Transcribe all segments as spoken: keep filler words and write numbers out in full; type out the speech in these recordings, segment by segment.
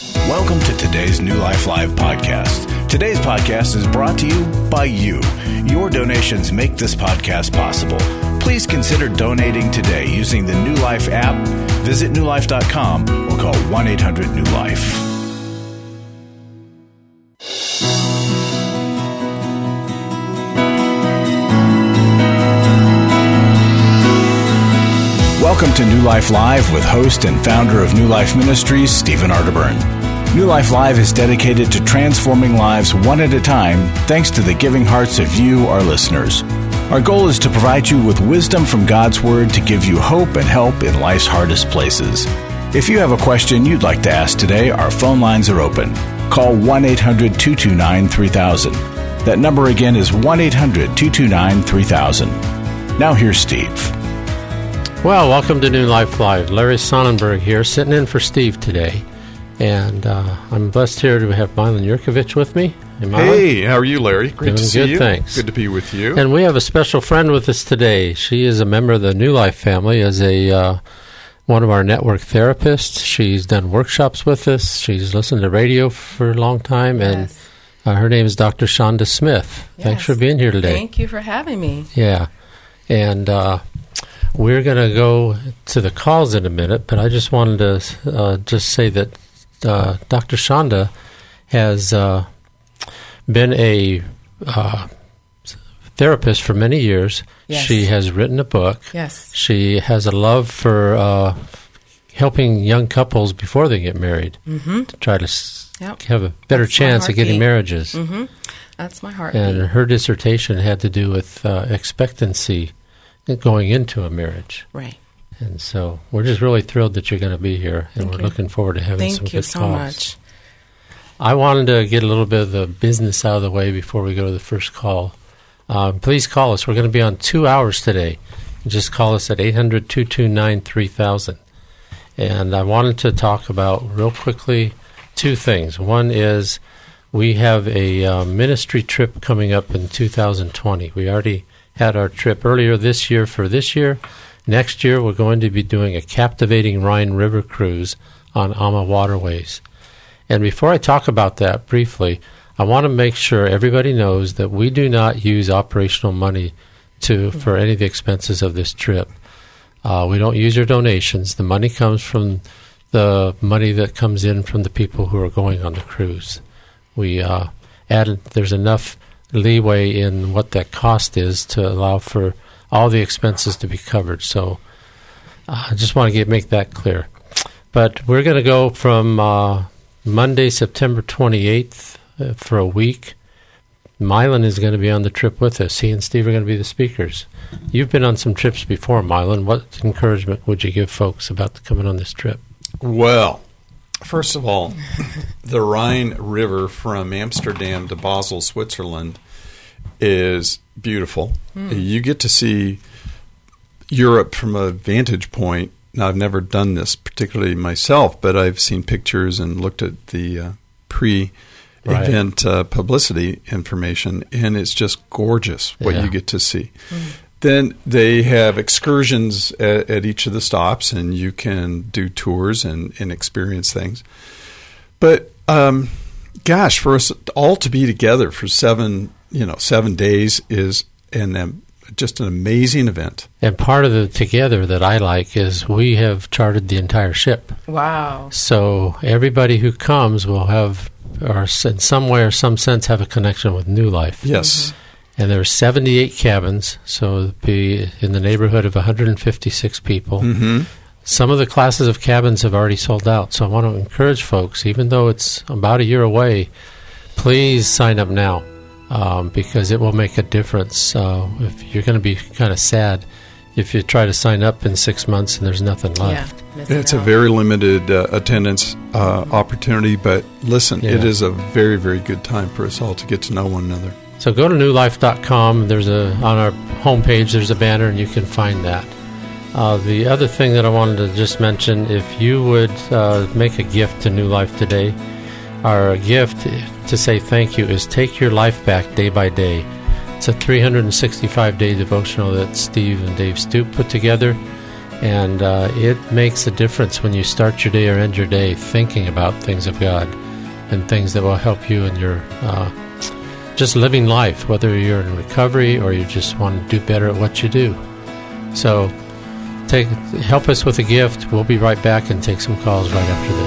Welcome to today's New Life Live podcast. Today's podcast is brought to you by you. Your donations make this podcast possible. Please consider donating today using the New Life app. Visit new life dot com or call one eight hundred new life. Welcome to New Life Live with host and founder of New Life Ministries, Stephen Arterburn. New Life Live is dedicated to transforming lives one at a time thanks to the giving hearts of you, our listeners. Our goal is to provide you with wisdom from God's Word to give you hope and help in life's hardest places. If you have a question you'd like to ask today, our phone lines are open. Call one eight hundred two two nine three thousand. That number again is one eight hundred two two nine three thousand. Now here's Steve. Well, welcome to New Life Live. Larry Sonnenberg here, sitting in for Steve today. And uh, I'm blessed here to have Milan Yurkovich with me. Hey, hey, how are you, Larry? Great Doing to see good, you. Thanks. Good to be with you. And we have a special friend with us today. She is a member of the New Life family, as a uh, one of our network therapists. She's done workshops with us. She's listened to radio for a long time. Yes. And uh, her name is Doctor Shonda Smith. Yes. Thanks for being here today. Thank you for having me. Yeah. And uh, we're going to go to the calls in a minute, but I just wanted to uh, just say that Uh, Doctor Shonda has uh, been a uh, therapist for many years. Yes. She has written a book. Yes. She has a love for uh, helping young couples before they get married Mm-hmm. to try to s- Yep. have a better That's my chance of getting heartbeat. marriages. Mm-hmm. That's my heartbeat. And her dissertation had to do with uh, expectancy going into a marriage. Right. And so we're just really thrilled that you're going to be here, and Thank we're you. looking forward to having Thank some you good so calls. much. I wanted to get a little bit of the business out of the way before we go to the first call. Uh, please call us. We're going to be on two hours today. Just call us at eight hundred two two nine three thousand. And I wanted to talk about, real quickly, two things. One is we have a uh, ministry trip coming up in two thousand twenty. We already had our trip earlier this year for this year. Next year, we're going to be doing a captivating Rhine River cruise on AMA waterways. And before I talk about that briefly, I want to make sure everybody knows that we do not use operational money to for any of the expenses of this trip. Uh, we don't use your donations. The money comes from the money that comes in from the people who are going on the cruise. We uh, added, there's enough leeway in what that cost is to allow for all the expenses to be covered. So uh, I just want to get, make that clear. But we're going to go from uh, Monday, September twenty-eighth uh, for a week. Milan is going to be on the trip with us. He and Steve are going to be the speakers. You've been on some trips before, Milan. What encouragement would you give folks about coming on this trip? Well, first of all, the Rhine River from Amsterdam to Basel, Switzerland is beautiful. Mm. You get to see Europe from a vantage point. Now, I've never done this particularly myself, but I've seen pictures and looked at the uh, pre-event right. uh, publicity information, and it's just gorgeous what yeah. you get to see. Mm. Then they have excursions at, at each of the stops, and you can do tours and, and experience things. But, um, gosh, for us all to be together for seven you know, seven days is an, um, just an amazing event. And part of the together that I like is we have chartered the entire ship. Wow. So everybody who comes will have, or in some way or some sense, have a connection with New Life. Yes. Mm-hmm. And there are seventy-eight cabins, so it'll be in the neighborhood of one hundred fifty-six people. Mm-hmm. Some of the classes of cabins have already sold out. So I want to encourage folks, even though it's about a year away, please sign up now. Um, because it will make a difference. Uh, if you're going to be kind of sad if you try to sign up in six months and there's nothing left. Yeah, it's out. a very limited uh, attendance uh, mm-hmm. opportunity, but listen, yeah. it is a very, very good time for us all to get to know one another. So go to new life dot com. There's a on our homepage. There's a banner, and you can find that. Uh, the other thing that I wanted to just mention, if you would uh, make a gift to New Life today, our gift to say thank you is Take Your Life Back Day by Day. It's a three hundred sixty-five day devotional that Steve and Dave Stoop put together, And uh, it makes a difference when you start your day or end your day thinking about things of God and things that will help you in your uh, just living life, whether you're in recovery or you just want to do better at what you do. So take help us with a gift. We'll be right back and take some calls right after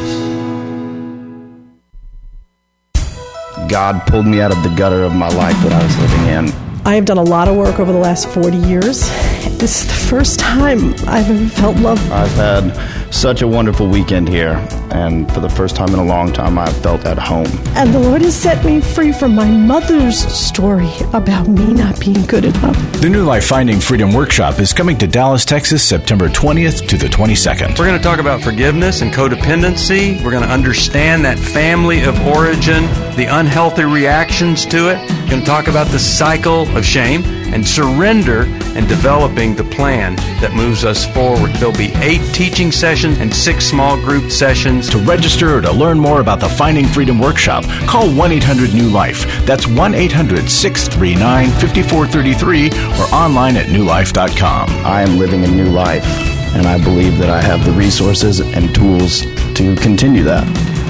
this. God pulled me out of the gutter of my life that I was living in. I have done a lot of work over the last forty years. This is the first time I've ever felt love. I've had such a wonderful weekend here, and for the first time in a long time, I've felt at home. And the Lord has set me free from my mother's story about me not being good enough. The New Life Finding Freedom Workshop is coming to Dallas, Texas, September twentieth to the twenty-second. We're going to talk about forgiveness and codependency. We're going to understand that family of origin, the unhealthy reactions to it. We're going to talk about the cycle of shame and surrender and developing the plan that moves us forward. There'll be eight teaching sessions and six small group sessions. To register or to learn more about the Finding Freedom Workshop, call one eight hundred new life. That's one eight hundred six three nine five four three three or online at new life dot com. I am living a new life, and I believe that I have the resources and tools to continue that.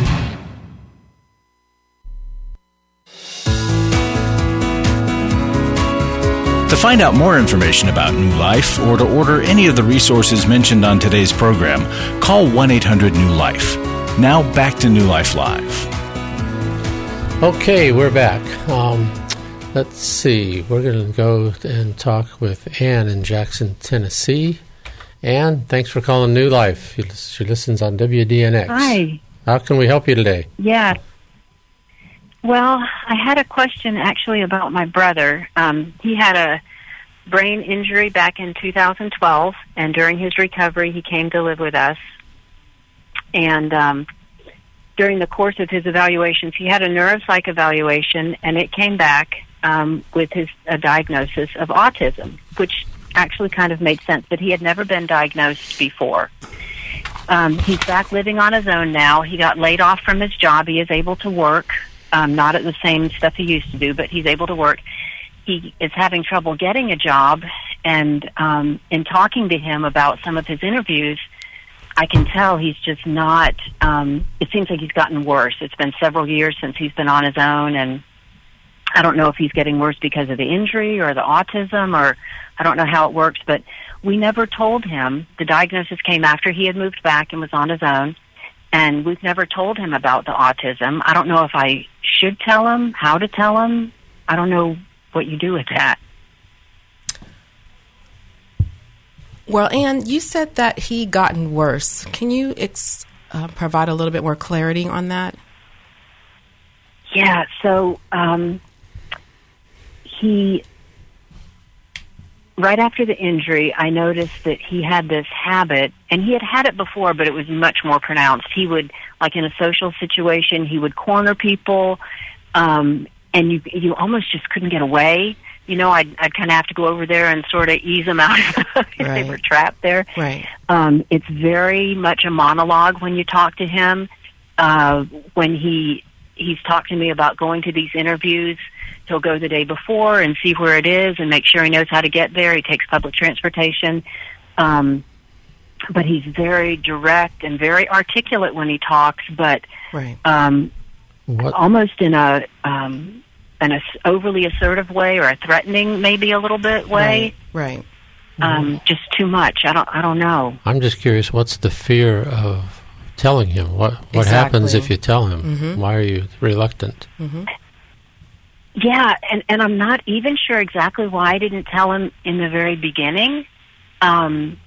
To find out more information about New Life or to order any of the resources mentioned on today's program, call one eight hundred new life. Now back to New Life Live. Okay, we're back. Um, let's see. We're going to go and talk with Ann in Jackson, Tennessee. Ann, thanks for calling New Life. She listens on W D N X. Hi. How can we help you today? Yeah. Well, I had a question actually about my brother. Um, he had a brain injury back in two thousand twelve, and during his recovery, he came to live with us. And um, during the course of his evaluations, he had a neuropsych evaluation, and it came back um, with his a diagnosis of autism, which actually kind of made sense, but he had never been diagnosed before. Um, he's back living on his own now. He got laid off from his job. He is able to work. Um, not at the same stuff he used to do, but he's able to work. He is having trouble getting a job, and um, in talking to him about some of his interviews, I can tell he's just not, um, it seems like he's gotten worse. It's been several years since he's been on his own, and I don't know if he's getting worse because of the injury or the autism, or I don't know how it works, but we never told him. The diagnosis came after he had moved back and was on his own. And we've never told him about the autism. I don't know if I should tell him, how to tell him. I don't know what you do with that. Well, Ann, you said that he gotten worse. Can you ex- uh, provide a little bit more clarity on that? Yeah, so um, he... Right after the injury, I noticed that he had this habit, and he had had it before, but it was much more pronounced. He would, like in a social situation, he would corner people, um, and you you almost just couldn't get away. You know, I'd, I'd kind of have to go over there and sort of ease them out if right. they were trapped there. Right. Um, it's very much a monologue when you talk to him. Uh, when he he's talked to me about going to these interviews, he'll go the day before and see where it is and make sure he knows how to get there. He takes public transportation. Um, but he's very direct and very articulate when he talks, but right. um, almost in a um, an ass- overly assertive way, or a threatening maybe a little bit way. Right. right. Um, just too much. I don't I don't know. I'm just curious, what's the fear of telling him? What what exactly. happens if you tell him? Mm-hmm. Why are you reluctant? Mm-hmm. Yeah, and, and I'm not even sure exactly why I didn't tell him in the very beginning. Um,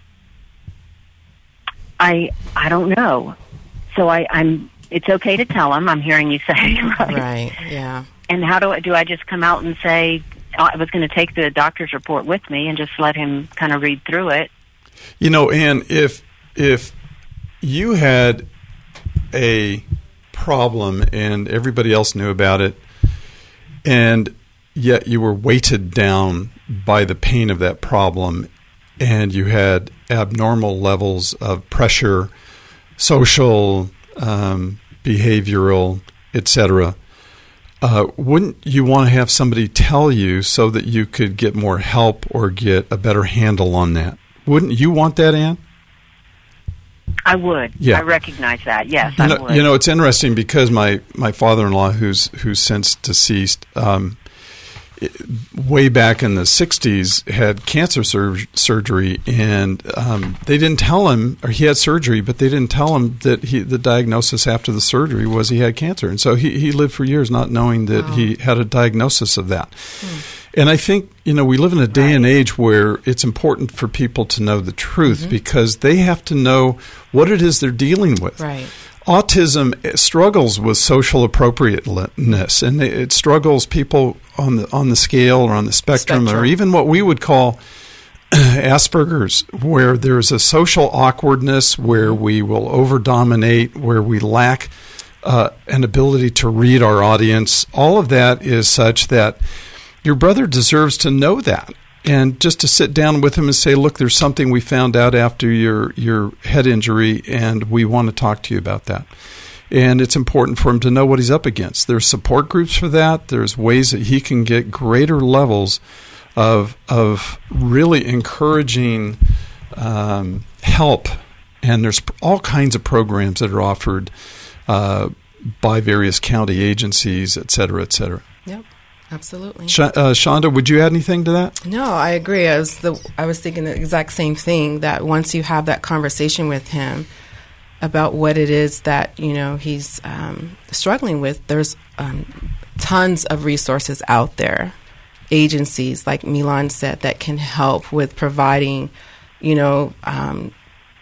I I don't know. So I, I'm. It's okay to tell him. I'm hearing you say, right? Right. Yeah. And how do I do? I just come out and say I was going to take the doctor's report with me and just let him kind of read through it. You know, Ann, if if you had a problem and everybody else knew about it, and yet you were weighted down by the pain of that problem, and you had abnormal levels of pressure, social, um, behavioral, et cetera, uh, wouldn't you want to have somebody tell you so that you could get more help or get a better handle on that? Wouldn't you want that, Ann? I would. Yeah. I recognize that. Yes, You I know, would. you know, it's interesting because my, my father-in-law, who's who's since deceased, um, it- way back in the sixties, had cancer sur- surgery, and um, they didn't tell him, or he had surgery, but they didn't tell him that he, the diagnosis after the surgery was he had cancer. And so he, he lived for years not knowing that Wow. he had a diagnosis of that. And I think, you know, we live in a day and age where it's important for people to know the truth because they have to know what it is they're dealing with. Right. Autism struggles with social appropriateness, and it it struggles people on the on the scale or on the spectrum, Spectrum. or even what we would call Asperger's, where there's a social awkwardness, where we will over-dominate, where we lack uh, an ability to read our audience. All of that is such that your brother deserves to know that. And just to sit down with him and say, look, there's something we found out after your, your head injury, and we want to talk to you about that. And it's important for him to know what he's up against. There's support groups for that. There's ways that he can get greater levels of, of really encouraging um, help. And there's all kinds of programs that are offered uh, by various county agencies, et cetera, et cetera. Yep. Absolutely. Sh- uh, Shonda, would you add anything to that? No, I agree. I was the I was thinking the exact same thing, that once you have that conversation with him about what it is that, you know, he's um, struggling with, there's um, tons of resources out there, agencies like Milan said, that can help with providing, you know, um,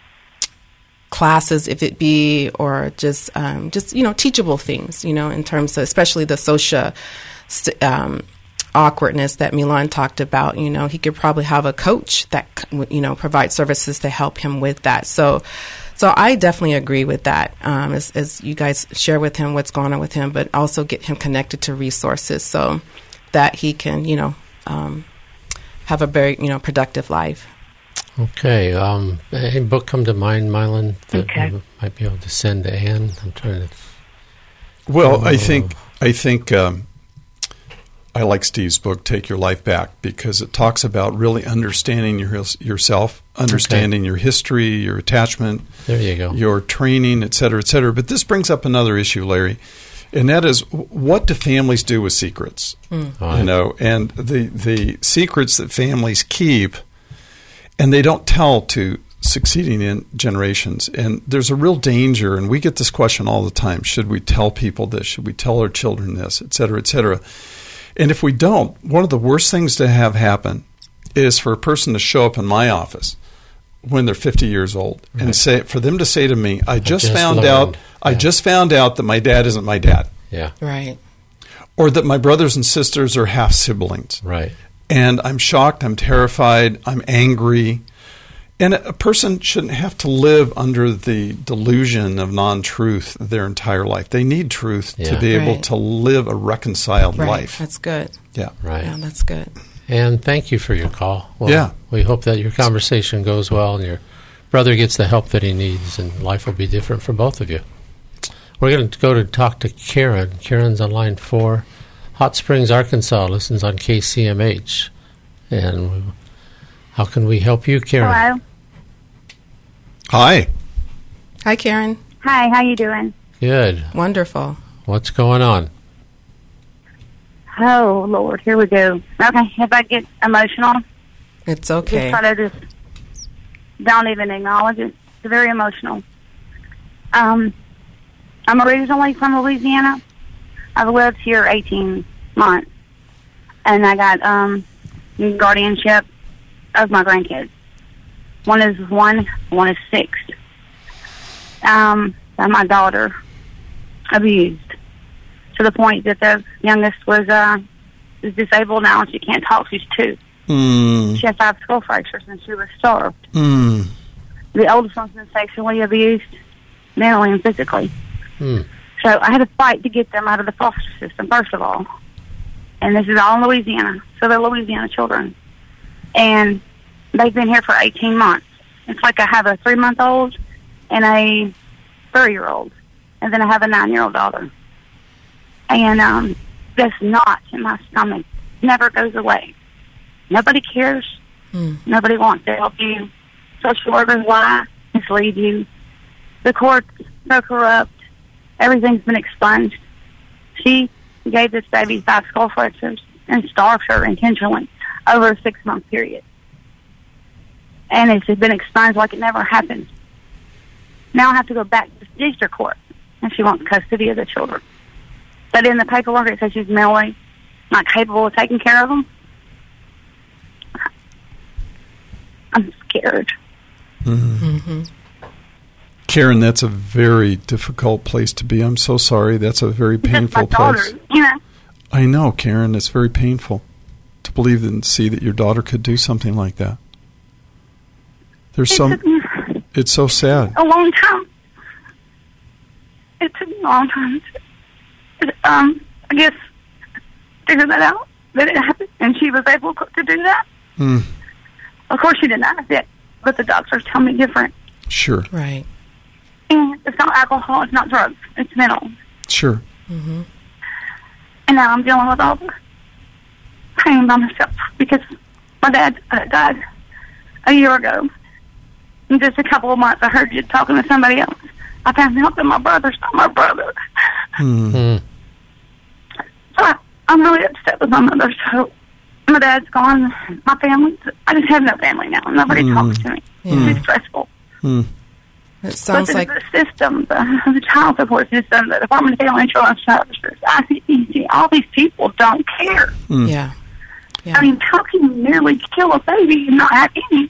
classes, if it be, or just um, just you know, teachable things, you know, in terms of especially the social st- um, awkwardness that Milan talked about. You know, he could probably have a coach that, you know, provide services to help him with that. So, so I definitely agree with that. Um, as, as you guys share with him what's going on with him, but also get him connected to resources so that he can, you know, um, have a very, you know, productive life. Okay. Um, any book come to mind, Mylan, that Okay. we might be able to send to Anne? I'm trying to. Well, I Oh. think I think um, I like Steve's book, Take Your Life Back, because it talks about really understanding your, yourself, understanding your history, your attachment, There you go. your training, et cetera, et cetera. But this brings up another issue, Larry, and that is, what do families do with secrets? All You right. know, and the the secrets that families keep, and they don't tell to succeeding in generations. And there's a real danger, and we get this question all the time: should we tell people this? Should we tell our children this? Et cetera, et cetera. And if we don't, one of the worst things to have happen is for a person to show up in my office when they're fifty years old Right. and say, for them to say to me, I just, just found learned. out, I Yeah. just found out that my dad isn't my dad, Yeah. Right. or that my brothers and sisters are half siblings. Right. And I'm shocked, I'm terrified, I'm angry. And a person shouldn't have to live under the delusion of non-truth their entire life. They need truth to Yeah. be able Right. to live a reconciled Right. life. That's good. Yeah. Right. Yeah, that's good. And thank you for your call. Well, Yeah. We hope that your conversation goes well and your brother gets the help that he needs, and life will be different for both of you. We're going to go to talk to Karen. Karen's on line four. Hot Springs, Arkansas, listens on K C M H. And we, how can we help you, Karen? Hello. Hi. Hi, Karen. Hi, how you doing? Good. Wonderful. What's going on? Oh, Lord, here we go. Okay, if I get emotional, It's okay. just try to just don't even acknowledge it. It's very emotional. Um, I'm originally from Louisiana. I've lived here eighteen months, and I got um, guardianship of my grandkids. One is one, one is six. Um, and my daughter abused to the point that the youngest was uh, is disabled now and she can't talk. She's two. Mm. She has five skull fractures and she was starved. Mm. The oldest one's been sexually abused, mentally and physically. Hmm. So I had to fight to get them out of the foster system, first of all. And this is all in Louisiana. So they're Louisiana children. And they've been here for eighteen months. It's like I have a three-month-old and a three-year-old. And then I have a nine-year-old daughter. And um, this knot in my stomach never goes away. Nobody cares. Hmm. Nobody wants to help you. Social workers lie, mislead you. The court's so corrupt. Everything's been expunged. She gave this baby five skull fractures and starved her intentionally over a six-month period. And it's been expunged like it never happened. Now I have to go back to the district court, and she wants custody of the children. But in the paperwork, it says she's mentally not capable of taking care of them. I'm scared. Mm-hmm. Mm-hmm. Karen, that's a very difficult place to be. I'm so sorry. That's a very painful That's my place. daughter, you know. I know, Karen. It's very painful to believe and see that your daughter could do something like that. There's It some. took me It's so sad. a long time. It took me a long time to, um, I guess, figure that out, that it happened, and she was able to do that. Mm, Of course, she denies it, but the doctors tell me different. sure, Right. And it's not alcohol, it's not drugs, it's mental. sure. Mm-hmm. And now I'm dealing with all the pain by myself because my dad uh, died a year ago. In just a couple of months, I heard you talking to somebody else. I found out that my brother's not my brother. Mm. Mm. So I, I'm really upset with my mother. So my dad's gone. My family, I just have no family now. Nobody Mm. talks to me. Yeah. It's stressful. Mm. It sounds but like the, the system, the, the child support system, the Department of Family Insurance Services, I C E C, all these people don't care. Mm. yeah, yeah. I mean, how can you nearly kill a baby and not have any?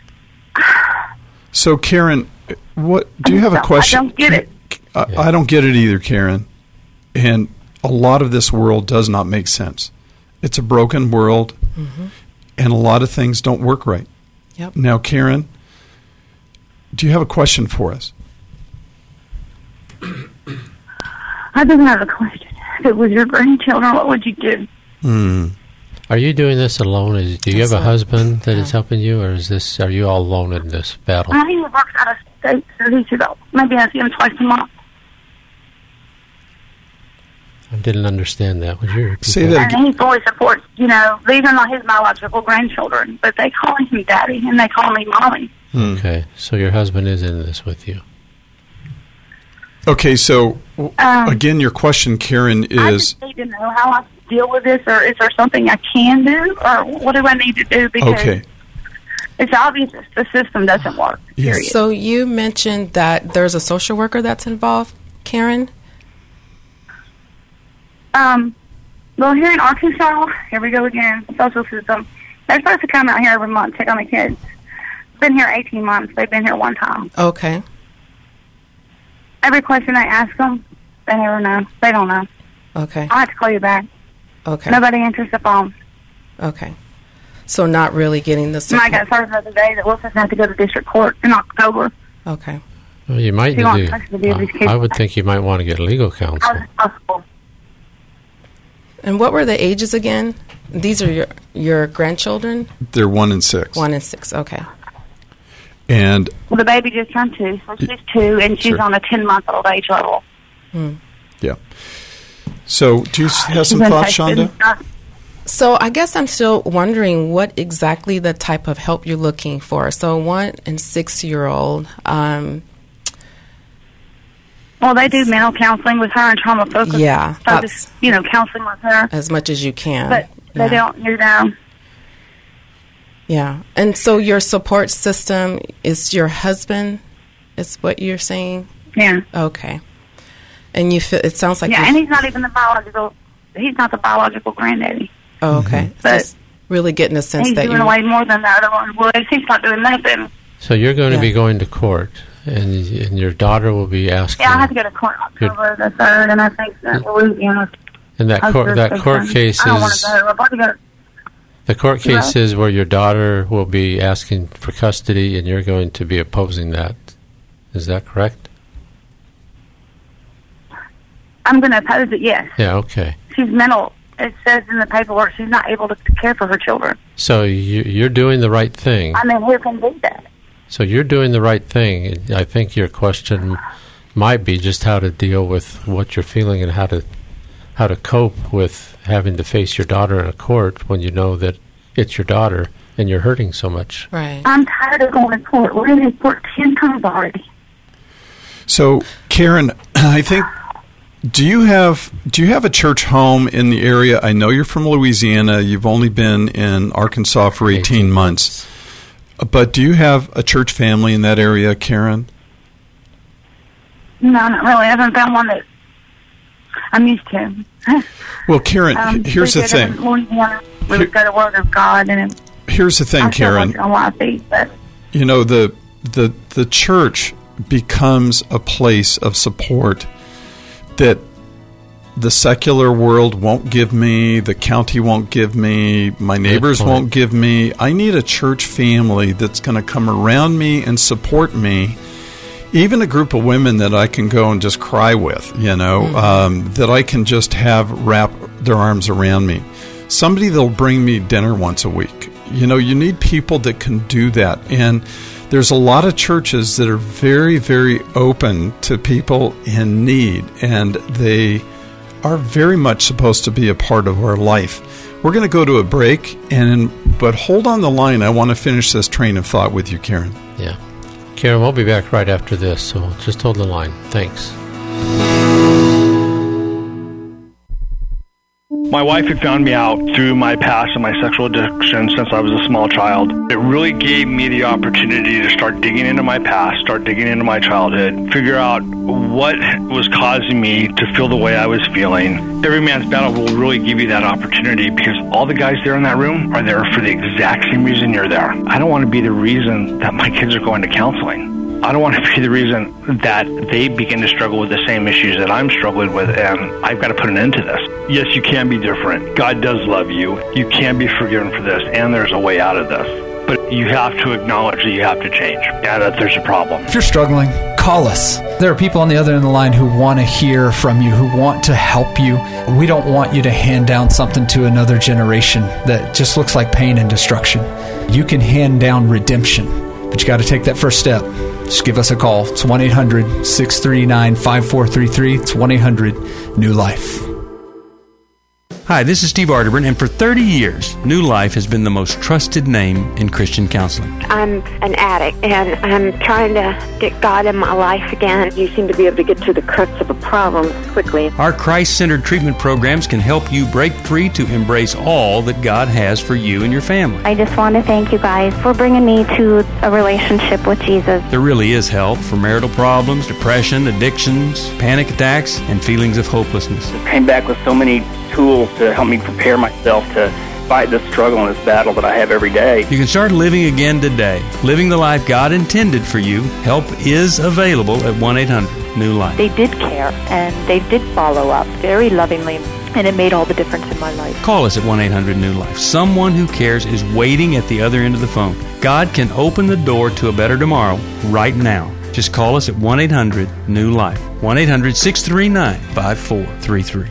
So, Karen, what do you have a I question? don't get it. I, I don't get it either, Karen. And a lot of this world does not make sense. It's a broken world, Mm-hmm. and a lot of things don't work right. Yep. Now, Karen, do you have a question for us? I just have a question. If it was your grandchildren, what would you do? Hmm. Are you doing this alone? Is, do you That's have a right. husband that is Yeah. helping you, or is this? Are you all alone in this battle? I mean, he works out of state, so he's about, maybe I see him twice a month. I didn't understand that. Would you repeat Say that again. And he fully supports, you know, these are not his biological grandchildren, but they call him daddy and they call me mommy. Hmm. Okay, so your husband is in this with you. Okay, so w- Um, again, your question, Karen, I is just need to know how I deal with this, or is there something I can do, or what do I need to do? Because okay. it's obvious that the system doesn't work, Yes. period. So you mentioned that there's a social worker that's involved, Karen? Um, well, here in Arkansas, here we go again, social system. They're supposed to come out here every month, check on the kids. Been here eighteen months. They've been here one time. Okay. Every question I ask them, they never know. They don't know. Okay. I have to call you back. Okay. Nobody answers the phone. Okay. So not really getting the And support. I got served the other day that we'll just have to go to district court in October. Okay. Well, you might She need wants to. custody of these uh, kids. I would think you might want to get legal How counsel. is it possible? And what were the ages again? These are your your grandchildren? They're one and six. One and six. Okay. And Well, the baby just turned two, so she's two, and she's Sure. on a ten-month-old age level. Hmm. yeah. So, do you have some She's thoughts, infected. Shonda? So I guess I'm still wondering what exactly the type of help you're looking for. So one and six year old. Um, Well, they do mental counseling with her and trauma focus. Yeah, focus, that's- you know, counseling with her. as much as you can. But they yeah. don't, you know. Yeah. And so your support system is your husband, is what you're saying? Yeah. Okay. And you feel, it sounds like Yeah, you and he's not even the biological, he's not the biological granddaddy. oh, okay. But Just really getting a sense He's that doing you way more than the other one would. He's not doing nothing. So you're going to Yeah. be going to court, and and your daughter will be asking. Yeah, I have to go to court October the third, and I think that Louisiana. And that court that court case I don't want is to go. I'm about to go. the court case Yeah. is where your daughter will be asking for custody, and you're going to be opposing that. Is that correct? I'm going to oppose it. Yes, Yeah. Okay. she's mental. It says in the paperwork she's not able to care for her children. So you, you're doing the right thing. I mean, who can do that? So you're doing the right thing. And I think your question might be just how to deal with what you're feeling and how to how to cope with having to face your daughter in a court when you know that it's your daughter and you're hurting so much. right. I'm tired of going to court. We're in court ten times already. So, Karen, I think do you have do you have a church home in the area? I know you're from Louisiana. You've only been in Arkansas for eighteen months. But do you have a church family in that area, Karen? No, not really. I haven't found one that I'm used to. Well, Karen, um, here's the thing. Louisiana, we would go to Word of God, and it, here's the thing, I still Karen. like a lot of things, but You know, the the the church becomes a place of support that the secular world won't give me, the county won't give me, my neighbors won't give me. I need a church family that's going to come around me and support me. Even a group of women that I can go and just cry with, you know, mm-hmm. um, that I can just have wrap their arms around me. Somebody that'll bring me dinner once a week. You know, you need people that can do that. And there's a lot of churches that are very, very open to people in need, and they are very much supposed to be a part of our life. We're going to go to a break, and but hold on the line. I want to finish this train of thought with you, Karen. Yeah. Karen, we'll be back right after this, so just hold the line. Thanks. My wife had found me out through my past and my sexual addiction since I was a small child. It really gave me the opportunity to start digging into my past, start digging into my childhood, figure out what was causing me to feel the way I was feeling. Every Man's Battle will really give you that opportunity because all the guys there in that room are there for the exact same reason you're there. I don't want to be the reason that my kids are going to counseling. I don't want to be the reason that they begin to struggle with the same issues that I'm struggling with, and I've got to put an end to this. Yes, you can be different. God does love you. You can be forgiven for this, and there's a way out of this. But you have to acknowledge that you have to change, and that there's a problem. If you're struggling, call us. There are people on the other end of the line who want to hear from you, who want to help you. We don't want you to hand down something to another generation that just looks like pain and destruction. You can hand down redemption, but you got to take that first step. Just give us a call. It's one eight hundred six three nine five four three three. It's one eight hundred new life. Hi, this is Steve Arterburn, and for thirty years, New Life has been the most trusted name in Christian counseling. I'm an addict, and I'm trying to get God in my life again. You seem to be able to get to the crux of a problem quickly. Our Christ-centered treatment programs can help you break free to embrace all that God has for you and your family. I just want to thank you guys for bringing me to a relationship with Jesus. There really is help for marital problems, depression, addictions, panic attacks, and feelings of hopelessness. I came back with so many tools to help me prepare myself to fight this struggle and this battle that I have every day. You can start living again today, living the life God intended for you. Help is available at one eight hundred new life. They did care, and they did follow up very lovingly, and it made all the difference in my life. Call us at one eight hundred new life. Someone who cares is waiting at the other end of the phone. God can open the door to a better tomorrow right now. Just call us at one eight hundred new life. one eight hundred six three nine five four three three.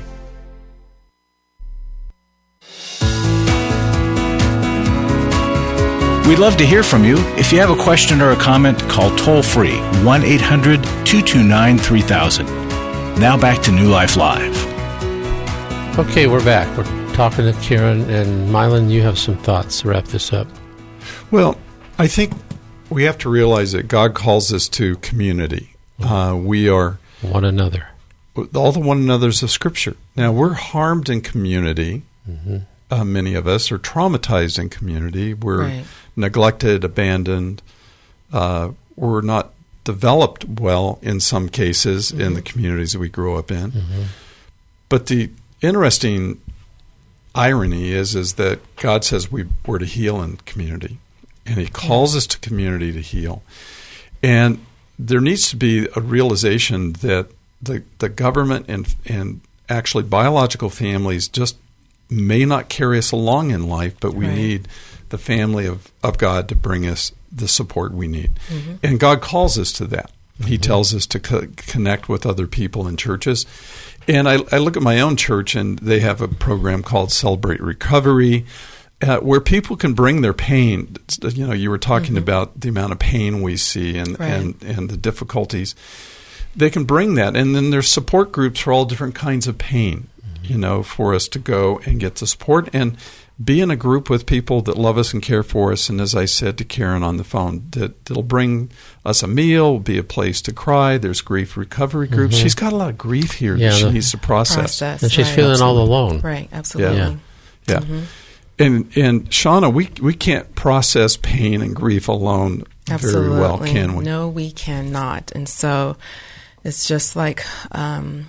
We'd love to hear from you. If you have a question or a comment, call toll-free one eight hundred two two nine three thousand. Now back to New Life Live. Okay, we're back. We're talking to Karen, and Mylan, you have some thoughts to wrap this up. Well, I think we have to realize that God calls us to community. Uh, we are one another. All the one another's of Scripture. Now, we're harmed in community. Mm-hmm. Uh, many of us are traumatized in community. We're Right. neglected, abandoned. Uh, we're not developed well in some cases mm-hmm. in the communities that we grew up in. Mm-hmm. But the interesting irony is is that God says we, we're to heal in community, and He calls us to community to heal. And there needs to be a realization that the the government and and actually biological families just may not carry us along in life, but we Right. need the family of, of God to bring us the support we need. Mm-hmm. And God calls us to that. He Mm-hmm. tells us to co- connect with other people in churches. And I, I look at my own church, and they have a program called Celebrate Recovery, uh, where people can bring their pain. You know, you were talking Mm-hmm. about the amount of pain we see and, Right. and, and the difficulties. They can bring that. And then there's support groups for all different kinds of pain. you know, for us to go and get the support and be in a group with people that love us and care for us. And as I said to Karen on the phone, that that'll bring us a meal, be a place to cry. There's grief recovery groups. Mm-hmm. She's got a lot of grief here yeah, that she the, needs to process. process and she's right. feeling absolutely. all alone. Right, absolutely. Yeah. yeah. Mm-hmm. And, and Shauna, we, we can't process pain and grief alone Absolutely. very well, can we? No, we cannot. And so it's just like um,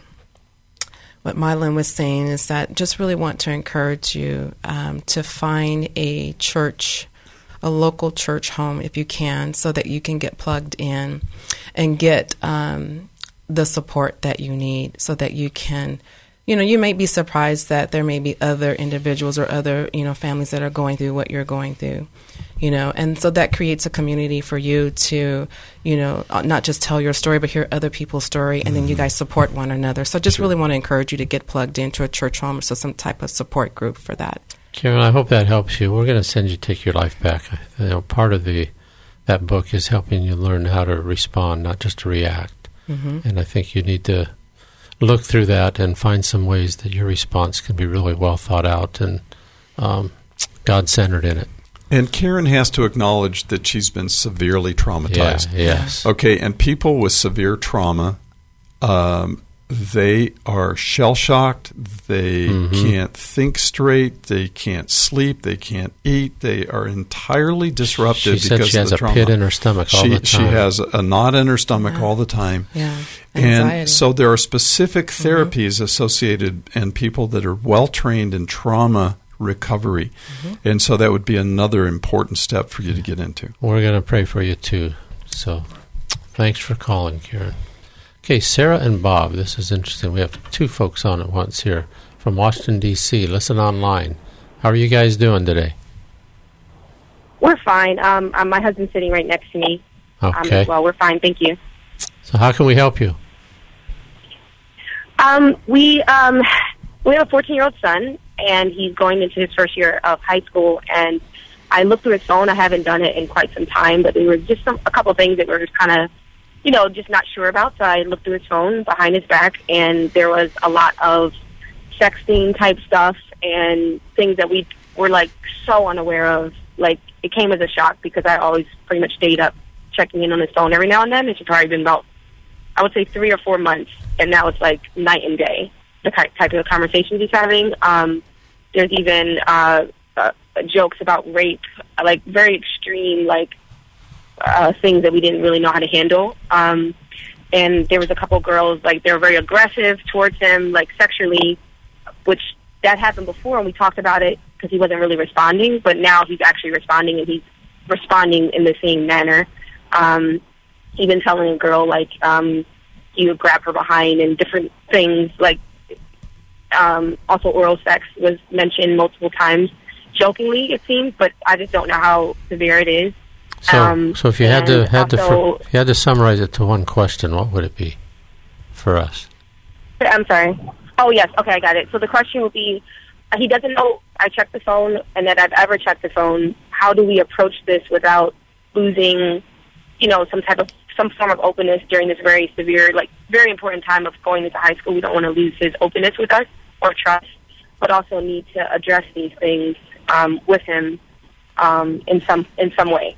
what Mylan was saying is that just really want to encourage you um, to find a church, a local church home if you can, so that you can get plugged in and get um, the support that you need so that you can, you know, you may be surprised that there may be other individuals or other, you know, families that are going through what you're going through, you know, and so that creates a community for you to, you know, not just tell your story, but hear other people's story, and mm-hmm. then you guys support one another. So just sure. really want to encourage you to get plugged into a church home or so some type of support group for that. Karen, I hope that helps you. We're going to send you Take Your Life Back. You know, part of the that book is helping you learn how to respond, not just to react. Mm-hmm. And I think you need to look through that and find some ways that your response can be really well thought out and um, God-centered in it. And Karen has to acknowledge that she's been severely traumatized. Yeah, yes. Okay, and people with severe trauma, um, they are shell-shocked. They mm-hmm. can't think straight. They can't sleep. They can't eat. They are entirely disrupted she because said she of has the a trauma. pit in her stomach all she, the time. She has a knot in her stomach yeah. all the time. Yeah. And Anxiety. so there are specific therapies mm-hmm. associated and people that are well-trained in trauma recovery. Mm-hmm. And so that would be another important step for you to get into. We're going to pray for you, too. So thanks for calling, Karen. Okay, Sarah and Bob, this is interesting. We have two folks on at once here from Washington, D C Listen online. How are you guys doing today? We're fine. Um, um, my husband's sitting right next to me. Okay. Um, as well, we're fine. Thank you. So how can we help you? Um, we um, we have a fourteen-year-old son, and he's going into his first year of high school. And I looked through his phone. I haven't done it in quite some time, but there were just some, a couple of things that were just kind of, you know, just not sure about. So I looked through his phone behind his back, and there was a lot of sexting type stuff and things that we were like so unaware of. Like, it came as a shock because I always pretty much stayed up checking in on his phone every now and then. It's probably been about, I would say, three or four months, and now it's like night and day, the type of conversations he's having. Um, there's even uh, uh, jokes about rape, like very extreme, like uh, things that we didn't really know how to handle. Um, and there was a couple girls, like, they were very aggressive towards him, like sexually, which that happened before, and we talked about it because he wasn't really responding, but now he's actually responding, and he's responding in the same manner. Um, even telling a girl, like, um, he would grab her behind and different things, like, um, also oral sex was mentioned multiple times, jokingly, it seems, but I just don't know how severe it is. So, um, so if you had to had also, to if you had to summarize it to one question, what would it be for us? I'm sorry. Oh, yes. Okay, I got it. So the question would be, uh, he doesn't know I checked the phone and that I've ever checked the phone. How do we approach this without losing, you know, some type of, some form of openness during this very severe, like, very important time of going into high school? We don't want to lose his openness with us or trust, but also need to address these things um, with him um, in some in some way.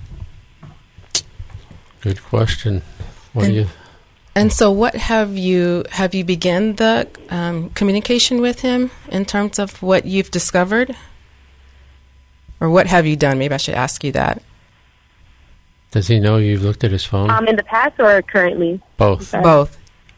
Good question. What and, do you... And so what have you, have you begun the um, communication with him in terms of what you've discovered? Or what have you done? Maybe I should ask you that. Does he know you've looked at his phone? Um, in the past or currently? Both. Both.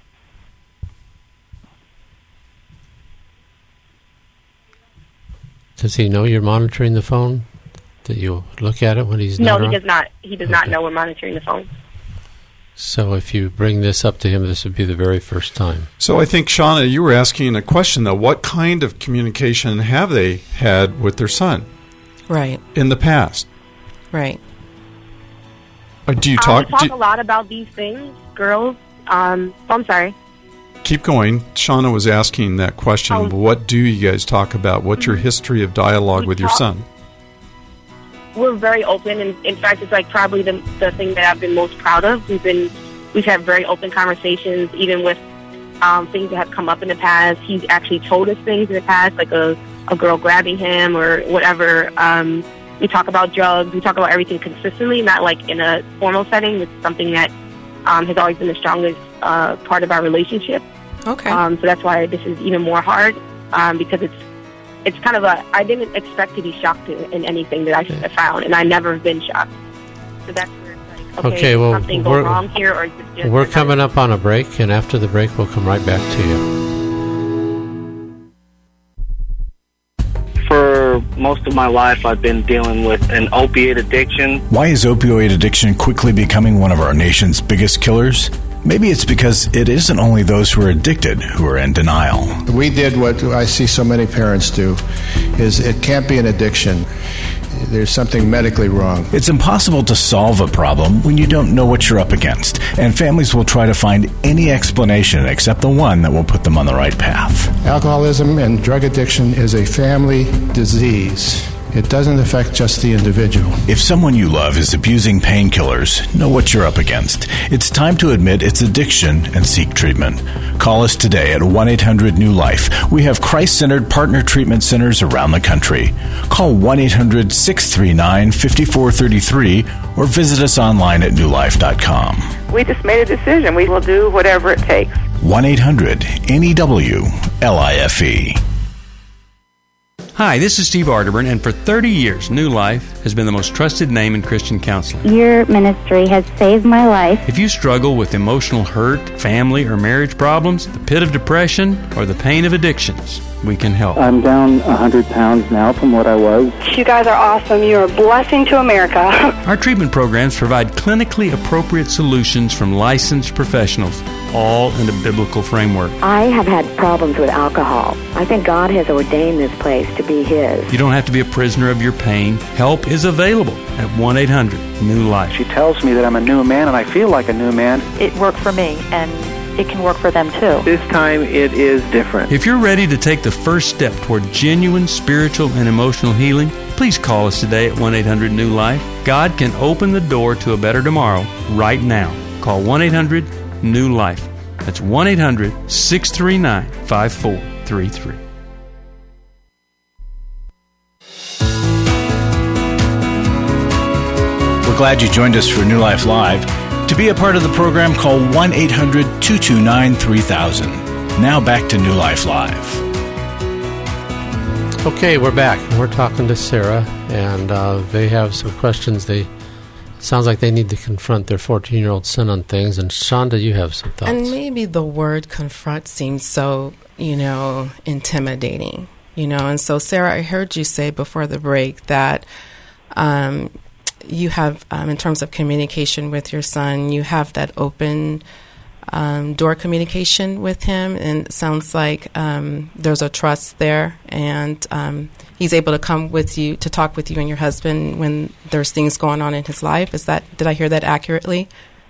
Does he know you're monitoring the phone? That you look at it when he's no, not he around? does not. He does Okay. not know we're monitoring the phone. So if you bring this up to him, this would be the very first time. So I think, Shauna, you were asking a question, though. What kind of communication have they had with their son? Right. In the past? Right. Or do you Um, talk? we talk do, a lot about these things, girls. Um, oh, I'm sorry. keep going. Shauna was asking that question. Um, what do you guys talk about? What's your history of dialogue with your talk- son? We're very open, and in fact, it's like probably the the thing that I've been most proud of. We've been we've had very open conversations, even with um, things that have come up in the past. He's actually told us things in the past, like a, a girl grabbing him or whatever. Um, we talk about drugs. We talk about everything consistently, not like in a formal setting. It's something that um, has always been the strongest uh, part of our relationship. Okay. Um, so that's why this is even more hard um, because it's it's kind of a, I didn't expect to be shocked in, in anything that I yeah. found, and I never have been shocked. So that's where it's like, okay, okay well, something go wrong here, or is it just we're coming up on a break, and after the break, we'll come right back to you. For most of my life, I've been dealing with an opiate addiction. Why is opioid addiction quickly becoming one of our nation's biggest killers? Maybe it's because it isn't only those who are addicted who are in denial. We did what I see so many parents do, is it can't be an addiction. There's something medically wrong. It's impossible to solve a problem when you don't know what you're up against, and families will try to find any explanation except the one that will put them on the right path. Alcoholism and drug addiction is a family disease. It doesn't affect just the individual. If someone you love is abusing painkillers, know what you're up against. It's time to admit it's addiction and seek treatment. Call us today at one eight hundred new life. We have Christ-centered partner treatment centers around the country. Call one eight hundred six three nine five four three three or visit us online at new life dot com. We just made a decision. We will do whatever it takes. one eight hundred N E W L I F E. Hi, this is Steve Arterburn, and for thirty years, New Life has been the most trusted name in Christian counseling. Your ministry has saved my life. If you struggle with emotional hurt, family or marriage problems, the pit of depression, or the pain of addictions, we can help. I'm down one hundred pounds now from what I was. You guys are awesome. You're a blessing to America. Our treatment programs provide clinically appropriate solutions from licensed professionals, all in a biblical framework. I have had problems with alcohol. I think God has ordained this place to be His. You don't have to be a prisoner of your pain. Help is available at one eight hundred new life. She tells me that I'm a new man, and I feel like a new man. It worked for me, and it can work for them too. This time it is different. If you're ready to take the first step toward genuine spiritual and emotional healing, please call us today at one eight hundred new life. God can open the door to a better tomorrow right now. Call one eight hundred new life. That's one eight hundred six three nine five four three three. We're glad you joined us for New Life Live. To be a part of the program, call one eight hundred two two nine three thousand. Now back to New Life Live. Okay, we're back. We're talking to Sarah, and uh, they have some questions. They sounds like they need to confront their fourteen-year-old son on things. And Shonda, you have some thoughts. And maybe the word confront seems so, you know, intimidating, you know. And so, Sarah, I heard you say before the break that um, you have, um, in terms of communication with your son, you have that open um, door communication with him, and it sounds like um, there's a trust there, and um, he's able to come with you to talk with you and your husband when there's things going on in his life. Is that, did I hear that accurately?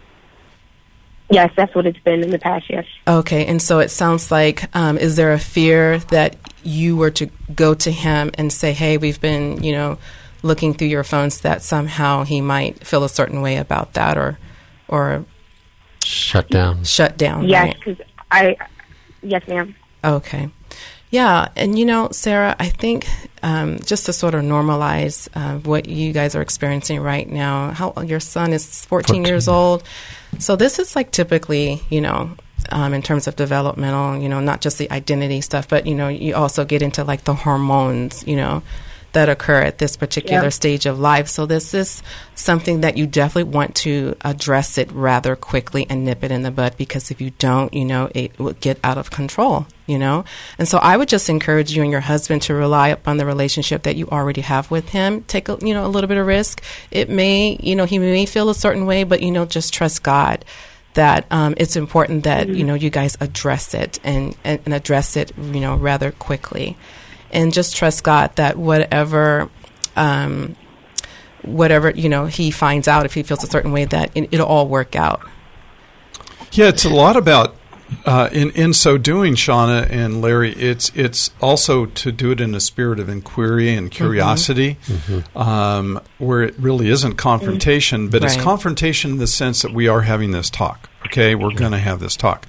Yes, that's what it's been in the past, yes. Okay, and so it sounds like, um, is there a fear that you were to go to him and say, hey, we've been, you know, looking through your phones, that somehow he might feel a certain way about that, or or shut down? Shut down, yes, right? Because I, yes, ma'am. Okay. Yeah, and you know, Sarah, I think um, just to sort of normalize uh, what you guys are experiencing right now, how your son is fourteen, fourteen years old. So this is like typically, you know, um, in terms of developmental, you know, not just the identity stuff, but, you know, you also get into like the hormones, you know, that occur at this particular yeah. stage of life. So this is something that you definitely want to address it rather quickly and nip it in the bud, because if you don't, you know, it will get out of control, you know. And so I would just encourage you and your husband to rely upon the relationship that you already have with him. Take a, you know, a little bit of risk. It may, you know, he may feel a certain way, but, you know, just trust God that um, it's important that, mm-hmm. you know, you guys address it and, and, and address it, you know, rather quickly. And just trust God that whatever, um, whatever, you know, he finds out, if he feels a certain way, that it, it'll all work out. Yeah, it's a lot about, uh, in, in so doing, Shauna and Larry, it's it's also to do it in a spirit of inquiry and curiosity, mm-hmm. um, where it really isn't confrontation, but right. it's confrontation in the sense that we are having this talk, okay? We're going to have this talk.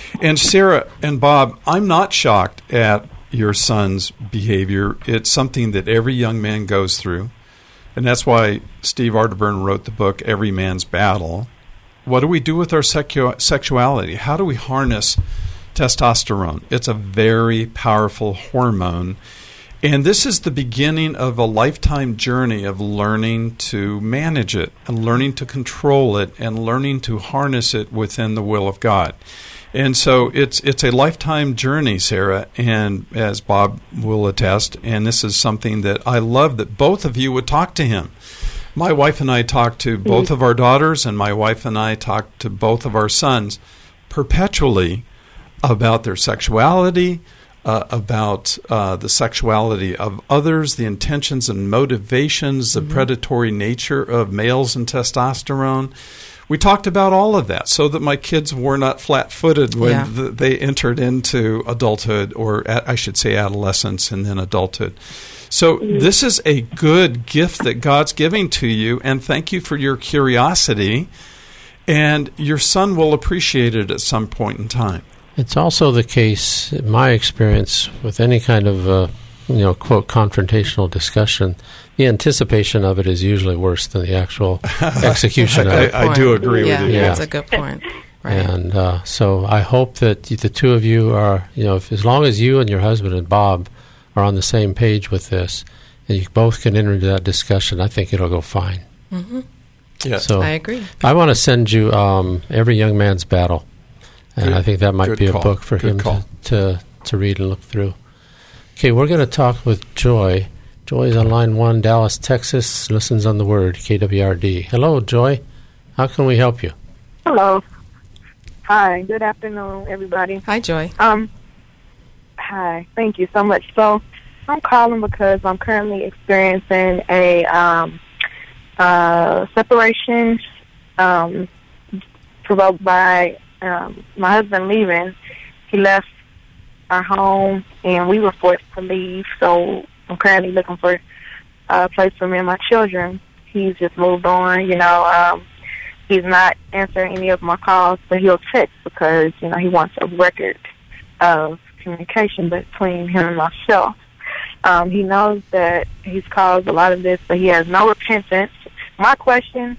And Sarah and Bob, I'm not shocked at your son's behavior. It's something that every young man goes through. And that's why Steve Arterburn wrote the book, Every Man's Battle. What do we do with our secu- sexuality? How do we harness testosterone? It's a very powerful hormone. And this is the beginning of a lifetime journey of learning to manage it and learning to control it and learning to harness it within the will of God. And so it's it's a lifetime journey, Sarah, and as Bob will attest, and this is something that I love that both of you would talk to him. My wife and I talk to both mm-hmm. of our daughters, and my wife and I talk to both of our sons perpetually about their sexuality, uh, about uh, the sexuality of others, the intentions and motivations, the mm-hmm. predatory nature of males and testosterone. We talked about all of that so that my kids were not flat-footed when yeah. the, they entered into adulthood, or I should say adolescence and then adulthood. So mm-hmm. this is a good gift that God's giving to you, and thank you for your curiosity, and your son will appreciate it at some point in time. It's also the case, in my experience, with any kind of, uh, you know, quote, confrontational discussion, the anticipation of it is usually worse than the actual execution of it. I, I do agree yeah, with you. Yeah, that's a good point. Right. And uh, so I hope that the two of you are, you know, if, as long as you and your husband and Bob are on the same page with this, and you both can enter into that discussion, I think it'll go fine. Mm-hmm. Yeah, so I agree. I want to send you um, Every Young Man's Battle. And good, I think that might be a call. book for good him to, to, to read and look through. Okay, we're going to talk with Joy. Joy is on line one, Dallas, Texas, listens on the Word, K W R D. Hello, Joy. How can we help you? Hello. Hi. Good afternoon, everybody. Hi, Joy. Um. Hi. Thank you so much. So I'm calling because I'm currently experiencing a um, uh, separation um, provoked by um, my husband leaving. He left our home, and we were forced to leave, so I'm currently looking for a place for me and my children. He's just moved on, you know. Um, he's not answering any of my calls, but he'll text because, you know, he wants a record of communication between him and myself. Um, he knows that he's caused a lot of this, but he has no repentance. My question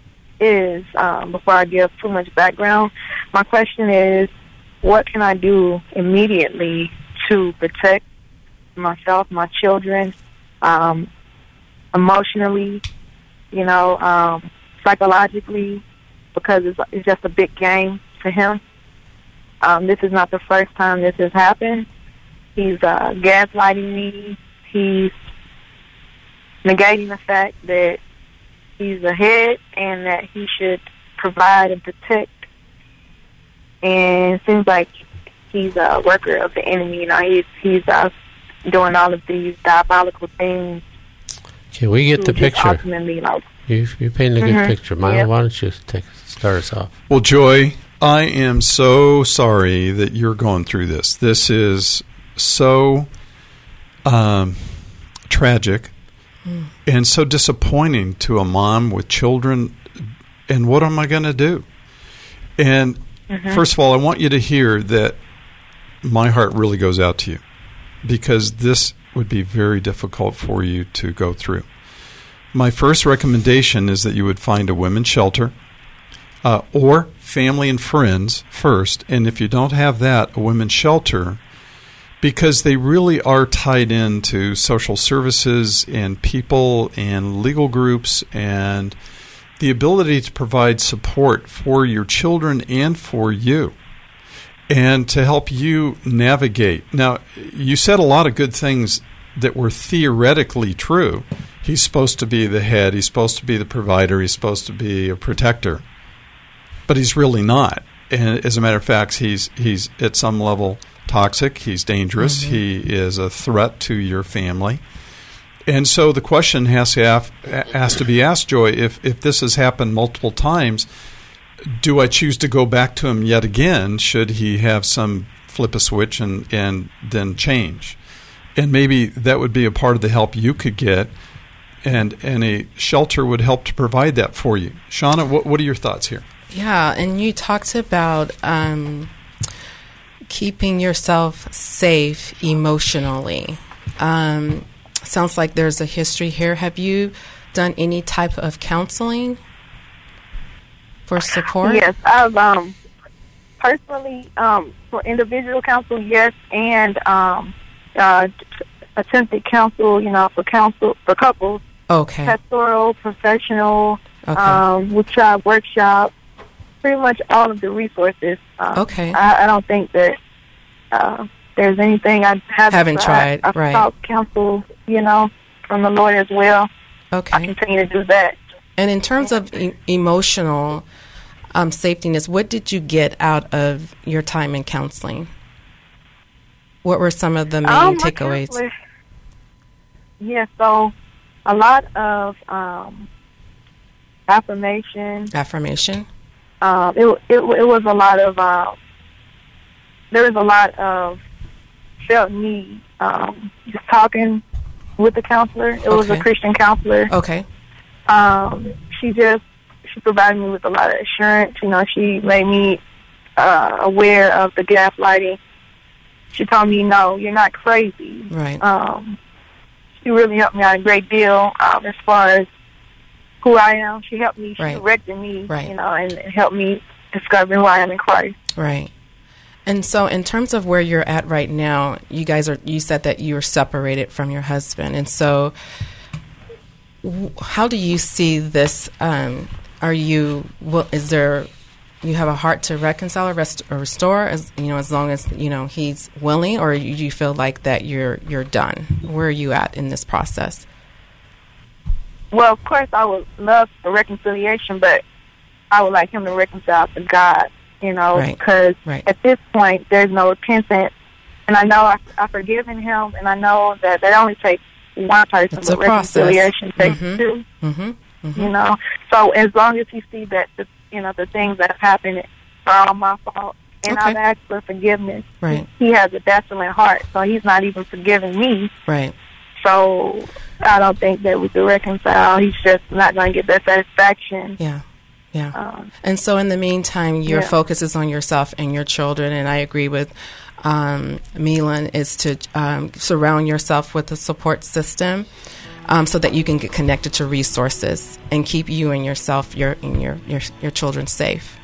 is, um, before I give too much background, my question is, what can I do immediately to protect myself, my children, um, emotionally, you know, um, psychologically, because it's, it's just a big game to him. Um, this is not the first time this has happened. He's uh, gaslighting me. He's negating the fact that he's ahead and that he should provide and protect. And it seems like he's a worker of the enemy. You know, he's he's uh, doing all of these diabolical things. Okay, we get the picture. Ultimately, like, you you painted a good mm-hmm. picture. Maya, yep. why don't you take start us off? Well, Joy, I am so sorry that you're going through this. This is so um, tragic mm. and so disappointing to a mom with children. And what am I going to do? And mm-hmm. first of all, I want you to hear that my heart really goes out to you, because this would be very difficult for you to go through. My first recommendation is that you would find a women's shelter uh, or family and friends first. And if you don't have that, a women's shelter, because they really are tied into social services and people and legal groups and the ability to provide support for your children and for you, and to help you navigate. Now, you said a lot of good things that were theoretically true. He's supposed to be the head. He's supposed to be the provider. He's supposed to be a protector. But he's really not. And as a matter of fact, he's he's at some level toxic. He's dangerous. Mm-hmm. He is a threat to your family. And so the question has to, have, has to be asked, Joy, if, if this has happened multiple times, do I choose to go back to him yet again? Should he have some flip a switch and, and then change? And maybe that would be a part of the help you could get, and, and a shelter would help to provide that for you. Shauna, what, what are your thoughts here? Yeah, and you talked about um, keeping yourself safe emotionally. Um, sounds like there's a history here. Have you done any type of counseling for support? Yes, I've um, personally um, for individual counsel, yes, and um, uh, attempted counsel, you know, for counsel for couples. Okay. Pastoral, professional. Okay. Um, we tried workshops. Pretty much all of the resources. Um, okay. I, I don't think that uh, there's anything I haven't, haven't tried. tried. I've right. sought counsel, you know, from the Lord as well. Okay. I continue to do that. And in terms of e- emotional um, safetyness, what did you get out of your time in counseling? What were some of the main um, takeaways? Yes, yeah, so a lot of um, affirmation. Affirmation. Um, it, it it was a lot of uh, there was a lot of felt need. Um, just talking with the counselor. It okay. was a Christian counselor. Okay. Um, she just she provided me with a lot of assurance. You know, she made me uh, aware of the gaslighting. She told me, "No, you're not crazy." Right. Um, she really helped me out a great deal um, as far as who I am. She helped me, she right. directed me, right. you know, and, and helped me discover who I am in Christ. Right. And so in terms of where you're at right now, you guys are, you said that you were separated from your husband. And so w- how do you see this? Um, are you, well, is there, you have a heart to reconcile or, rest, or restore, as you know, as long as, you know, he's willing, or you, you feel like that you're, you're done? Where are you at in this process? Well, of course, I would love a reconciliation, but I would like him to reconcile to God, you know, right. because right. at this point, there's no repentance. And I know I, I've forgiven him, and I know that that only takes one person, it's but reconciliation takes mm-hmm. two, mm-hmm. Mm-hmm. you know. So as long as he sees that, the, you know, the things that have happened are all my fault, and okay. I've asked for forgiveness, right. he, he has a desolate heart, so he's not even forgiving me. Right. So I don't think that we could reconcile. He's just not going to get that satisfaction. Yeah, yeah. Um, and so in the meantime, your yeah. focus is on yourself and your children, and I agree with um, Milan, is to um, surround yourself with a support system um, so that you can get connected to resources and keep you and yourself, your and your, your, your children safe.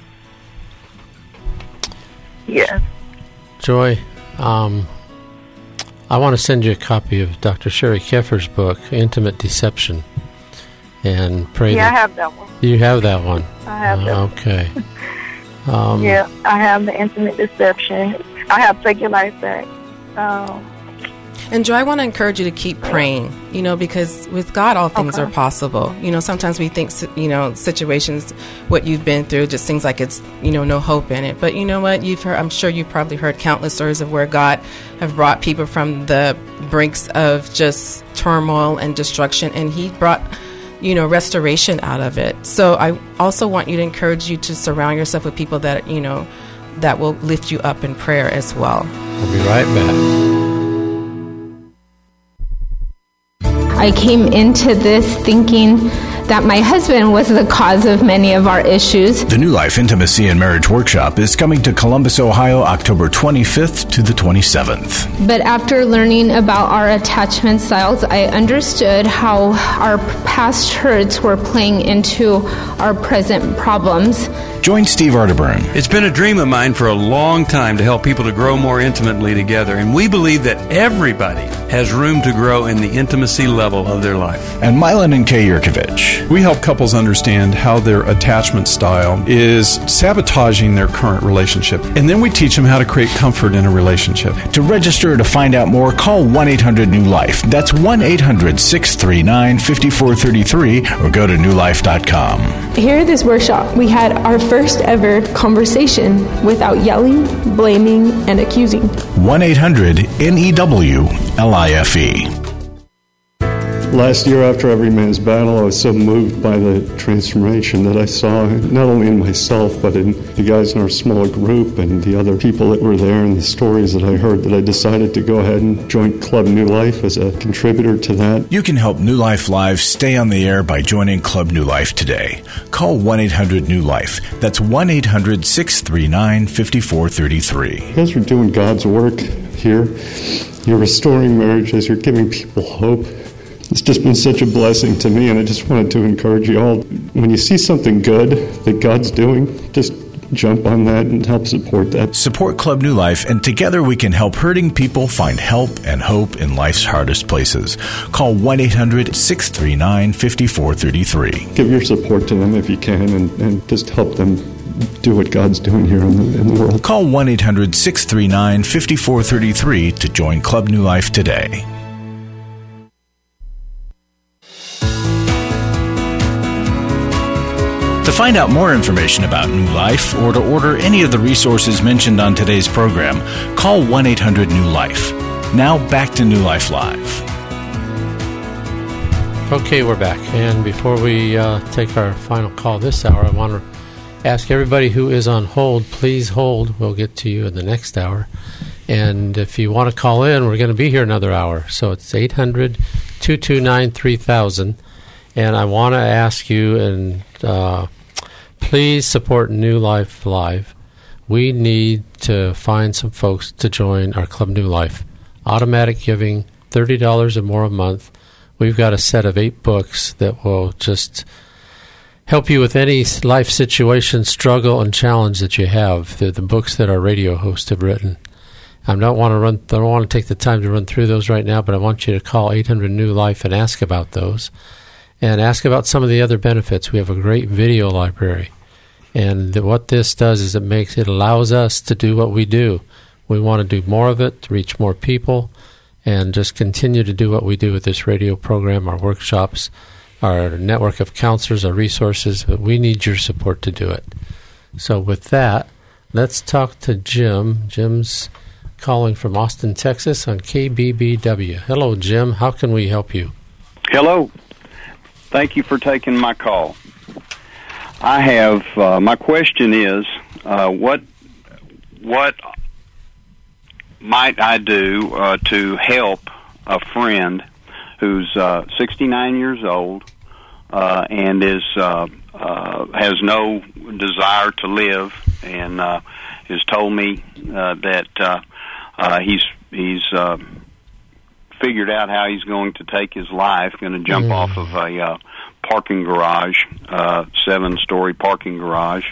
Yeah. Joy, um, I want to send you a copy of Doctor Sherry Keffer's book, Intimate Deception, and pray. Yeah, that I have that one. You have that one. I have uh, that. Okay. Um, yeah, I have the Intimate Deception. I have Take Your Life Back. Um, And Joy, I want to encourage you to keep praying, you know, because with God, all things okay. are possible. You know, sometimes we think, you know, situations, what you've been through just seems like it's, you know, no hope in it. But you know what? You've heard, I'm sure you've probably heard countless stories of where God have brought people from the brinks of just turmoil and destruction, and He brought, you know, restoration out of it. So I also want you to encourage you to surround yourself with people that, you know, that will lift you up in prayer as well. We'll be right back. I came into this thinking that my husband was the cause of many of our issues. The New Life Intimacy and Marriage Workshop is coming to Columbus, Ohio, October twenty-fifth to the twenty-seventh. But after learning about our attachment styles, I understood how our past hurts were playing into our present problems. Join Steve Arterburn. It's been a dream of mine for a long time to help people to grow more intimately together, and we believe that everybody has room to grow in the intimacy level of their life. And Milan and Kay Yurkovich. We help couples understand how their attachment style is sabotaging their current relationship, and then we teach them how to create comfort in a relationship. To register or to find out more, call one eight hundred new life. That's one eight hundred six three nine five four three three or go to new life dot com. Here at this workshop, we had our first ever conversation without yelling, blaming, and accusing. one eight hundred N E W L I F E. Last year after Every Man's Battle, I was so moved by the transformation that I saw, not only in myself, but in the guys in our small group and the other people that were there and the stories that I heard, that I decided to go ahead and join Club New Life as a contributor to that. You can help New Life Live stay on the air by joining Club New Life today. Call one eight hundred new life. That's one eight hundred six three nine five four three three. You guys are doing God's work here. You're restoring marriages. You're giving people hope. It's just been such a blessing to me, and I just wanted to encourage you all. When you see something good that God's doing, just jump on that and help support that. Support Club New Life, and together we can help hurting people find help and hope in life's hardest places. Call one eight hundred six three nine five four three three. Give your support to them if you can, and, and just help them do what God's doing here in the, in the world. Call one eight hundred six three nine five four three three to join Club New Life today. To find out more information about New Life or to order any of the resources mentioned on today's program, call one eight hundred new life. Now back to New Life Live. Okay, we're back. And before we uh, take our final call this hour, I want to ask everybody who is on hold, please hold. We'll get to you in the next hour. And if you want to call in, we're going to be here another hour. So it's eight hundred two two nine three thousand. And I want to ask you, and uh, please support New Life Live. We need to find some folks to join our Club New Life. Automatic giving, thirty dollars or more a month. We've got a set of eight books that will just help you with any life situation, struggle, and challenge that you have. They're the books that our radio hosts have written. I don't want to run. I don't want to take the time to run through those right now, but I want you to call eight hundred new life and ask about those. And ask about some of the other benefits. We have a great video library. And the, what this does is it makes it allows us to do what we do. We want to do more of it, to reach more people, and just continue to do what we do with this radio program, our workshops, our network of counselors, our resources. But we need your support to do it. So with that, let's talk to Jim. Jim's calling from Austin, Texas on K B B W. Hello, Jim. How can we help you? Hello. Thank you for taking my call. I have, uh, my question is, uh, what what might I do uh, to help a friend who's uh, sixty-nine years old uh, and is uh, uh, has no desire to live, and uh, has told me uh, that uh, uh, he's he's uh, figured out how he's going to take his life, going to jump mm. off of a uh, parking garage, uh, seven-story parking garage.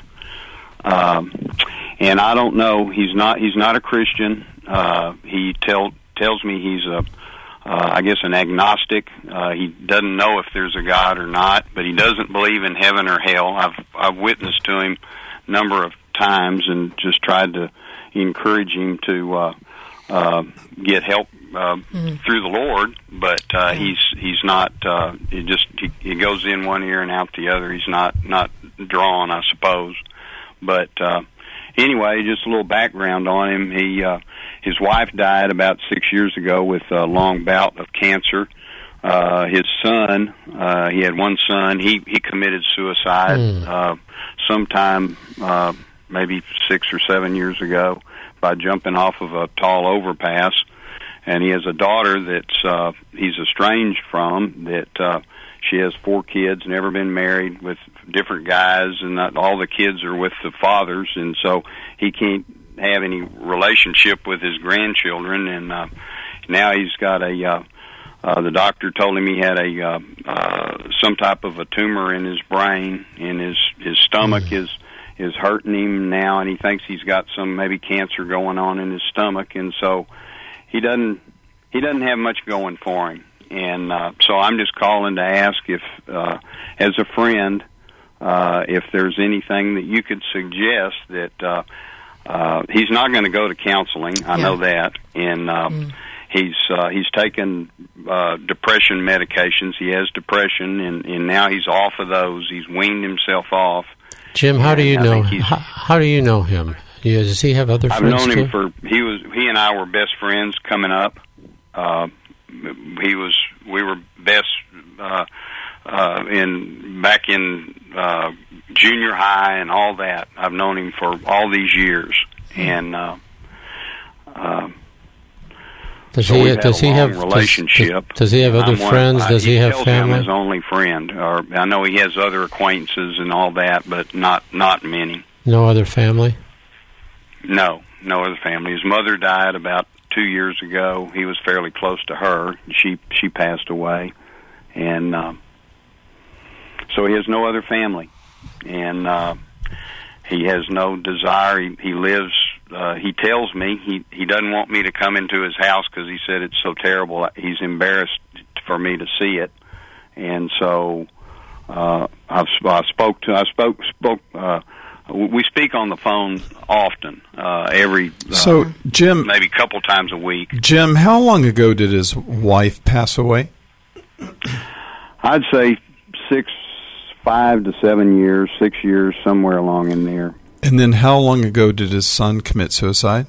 Um, and I don't know, he's not he's not a Christian. Uh, he tell, tells me he's, a, uh, I guess, an agnostic. Uh, he doesn't know if there's a God or not, but he doesn't believe in heaven or hell. I've, I've witnessed to him a number of times and just tried to encourage him to uh, uh, get help Uh, mm. through the Lord, but uh, he's he's not. Uh, he just he, he goes in one ear and out the other. He's not not drawn, I suppose. But uh, anyway, just a little background on him. He uh, his wife died about six years ago with a long bout of cancer. Uh, his son, uh, he had one son. He he committed suicide mm. uh, sometime, uh, maybe six or seven years ago, by jumping off of a tall overpass. And he has a daughter that's uh, he's estranged from, that uh, she has four kids, never been married, with different guys, and not all the kids are with the fathers, and so he can't have any relationship with his grandchildren. And uh, now he's got a, uh, uh, the doctor told him he had a uh, uh, some type of a tumor in his brain, and his, his stomach mm. is is hurting him now, and he thinks he's got some maybe cancer going on in his stomach, and so He doesn't. He doesn't have much going for him, and uh, so I'm just calling to ask if, uh, as a friend, uh, if there's anything that you could suggest that uh, uh, he's not going to go to counseling. I yeah. know that, and uh, mm. he's uh, he's taken uh, depression medications. He has depression, and, and now he's off of those. He's weaned himself off. Jim, how do you I know? How, how do you know him? Yeah, does he have other I've friends? I've known him too? for he was he and I were best friends coming up. Uh, he was we were best in back in uh, junior high and all that. I've known him for all these years, and uh, uh, does so he we've had does a he long have relationship? Does, does he have other I'm one- friends? I- Does he, have tells family? I'm his only friend, or I know he has other acquaintances and all that, but not not many. No other family? No, no other family. His mother died about two years ago. He was fairly close to her. She she passed away, and uh, so he has no other family, and uh, he has no desire. He, he lives. Uh, he tells me he he doesn't want me to come into his house because he said it's so terrible. He's embarrassed for me to see it, and so uh, I've I spoke to I spoke spoke. Uh, We speak on the phone often, uh, every uh, So, Jim, maybe a couple times a week. Jim, how long ago did his wife pass away? I'd say six, five to seven years, six years, somewhere along in there. And then how long ago did his son commit suicide?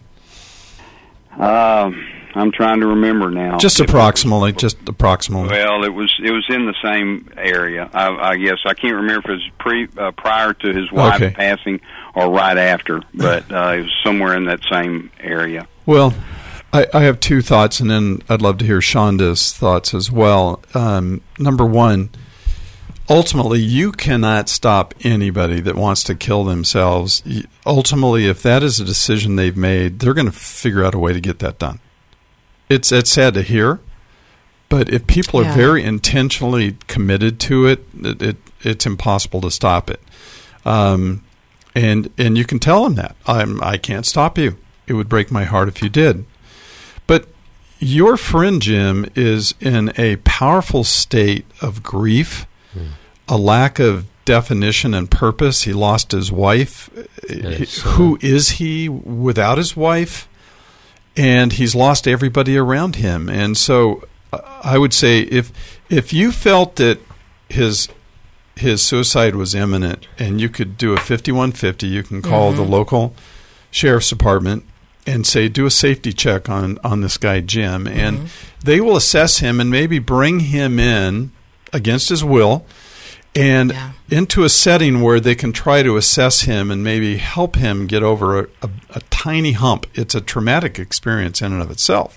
Um, I'm trying to remember now. Just It approximately, just approximately. Well, it was it was in the same area. I, I guess I can't remember if it was pre uh, prior to his wife Okay. passing or right after, but uh, it was somewhere in that same area. Well, I, I have two thoughts, and then I'd love to hear Shonda's thoughts as well. Um, number one, ultimately, you cannot stop anybody that wants to kill themselves. Y- Ultimately, if that is a decision they've made, they're going to figure out a way to get that done. It's it's sad to hear, but if people are Yeah. very intentionally committed to it, it, it it's impossible to stop it. Um, and and you can tell them that I'm I can't stop you. It would break my heart if you did. But your friend Jim is in a powerful state of grief, a lack of definition and purpose. He lost his wife. Yes. Who is he without his wife? And he's lost everybody around him. And so uh, I would say if if you felt that his his suicide was imminent and you could do a fifty-one fifty, you can call Mm-hmm. the local sheriff's department and say, do a safety check on, on this guy, Jim. And Mm-hmm. they will assess him and maybe bring him in against his will and Yeah. into a setting where they can try to assess him and maybe help him get over a, a, a tiny hump. It's a traumatic experience in and of itself.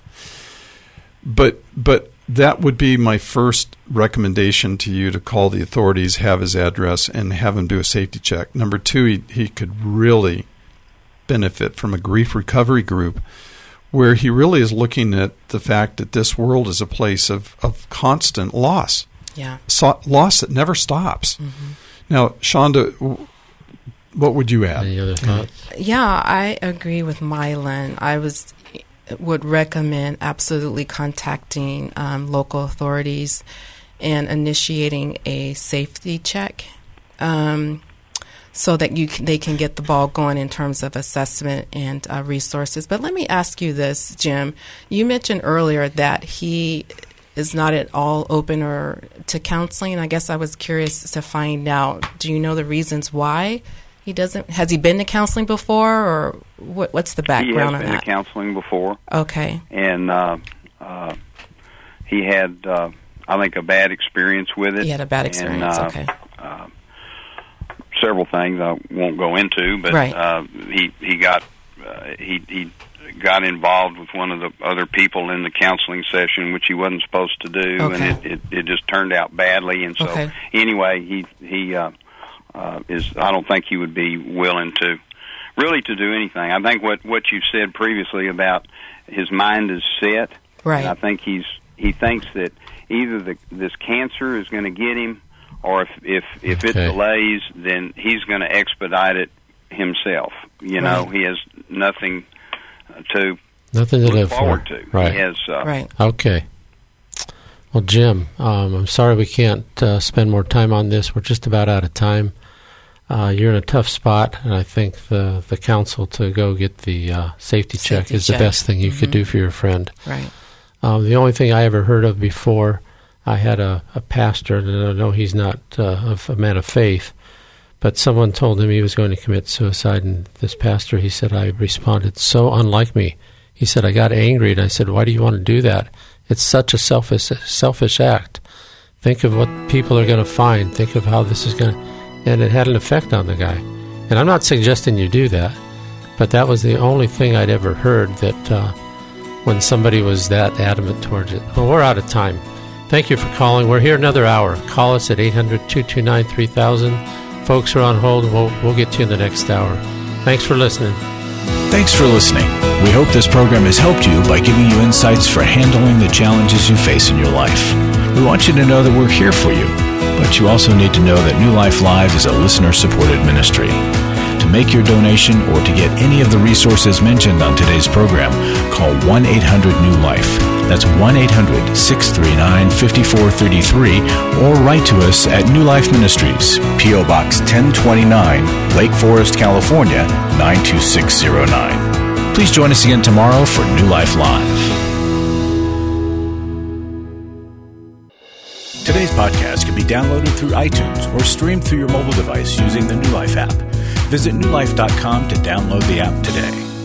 But but that would be my first recommendation to you, to call the authorities, have his address, and have him do a safety check. Number two, he, he could really benefit from a grief recovery group where he really is looking at the fact that this world is a place of, of constant loss. Yeah. So, loss that never stops. Mm-hmm. Now, Shonda, w- what would you add? Any other thoughts? Yeah, I agree with Mylan. I was would recommend absolutely contacting um, local authorities and initiating a safety check, um, so that you can, they can get the ball going in terms of assessment and uh, resources. But let me ask you this, Jim. You mentioned earlier that he is not at all open or to counseling. I guess I was curious to find out, do you know the reasons why he doesn't? Has he been to counseling before, or what, what's the He has background on been to that? counseling before. Okay. And uh, uh, he had, uh, I think, a bad experience with it. He had a bad experience, And, uh, okay. Uh, several things I won't go into, but Right. uh, he he got uh, he he got involved with one of the other people in the counseling session, which he wasn't supposed to do, Okay. and it, it it just turned out badly. And so Okay. anyway, he he uh, uh, is. I don't think he would be willing to really to do anything. I think what what you said previously about his mind is set. Right. And I think he's he thinks that either the, this cancer is going to get him, or if if, if it Okay. delays, then he's going to expedite it himself. You know, Right. he has nothing to Nothing to look live forward for. to. Right. He has uh, Right. Okay. Well, Jim, um, I'm sorry we can't uh, spend more time on this. We're just about out of time. Uh, you're in a tough spot, and I think the, the counsel to go get the uh, safety, check Safety is check. the best thing you could Mhm. do for your friend. Right. Um, the only thing I ever heard of before, I had a, a pastor, and I know he's not uh, a man of faith, but someone told him he was going to commit suicide, and this pastor, he said, I responded so unlike me. He said, I got angry, and I said, why do you want to do that? It's such a selfish selfish act. Think of what people are going to find. Think of how this is going to... And it had an effect on the guy. And I'm not suggesting you do that, but that was the only thing I'd ever heard that uh, when somebody was that adamant towards it. Well, we're out of time. Thank you for calling. We're here another hour. Call us at eight hundred, two two nine, three thousand. Folks are on hold. We'll, we'll get to you in the next hour. Thanks for listening. Thanks for listening. We hope this program has helped you by giving you insights for handling the challenges you face in your life. We want you to know that we're here for you, but you also need to know that New Life Live is a listener-supported ministry. To make your donation or to get any of the resources mentioned on today's program, call one eight hundred new life. That's one eight hundred, six three nine, five four three three, or write to us at New Life Ministries, P O Box ten twenty-nine, Lake Forest, California, nine two six zero nine. Please join us again tomorrow for New Life Live. Today's podcast can be downloaded through iTunes or streamed through your mobile device using the New Life app. Visit new life dot com to download the app today.